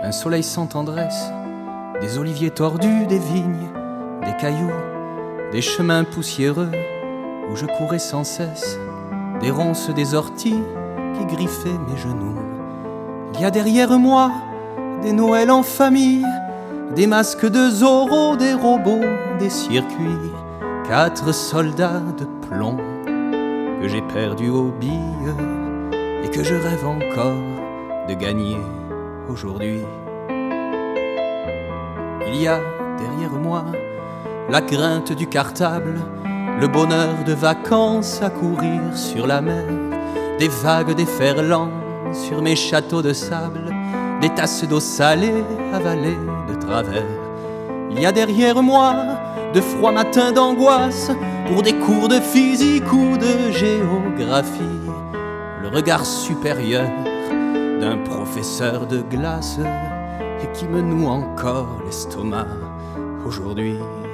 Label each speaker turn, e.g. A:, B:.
A: un soleil sans tendresse, des oliviers tordus, des vignes, des cailloux, des chemins poussiéreux où je courais sans cesse, des ronces, des orties qui griffaient mes genoux. Il y a derrière moi des Noëls en famille, des masques de Zorro, des robots, des circuits, 4 soldats de plomb que j'ai perdus aux billes et que je rêve encore de gagner aujourd'hui. Il y a derrière moi la crainte du cartable, le bonheur de vacances à courir sur la mer, des vagues déferlant sur mes châteaux de sable, des tasses d'eau salée avalées de travers. Il y a derrière moi de froids matins d'angoisse pour des cours de physique ou de géographie, le regard supérieur d'un professeur de glace et qui me noue encore l'estomac aujourd'hui.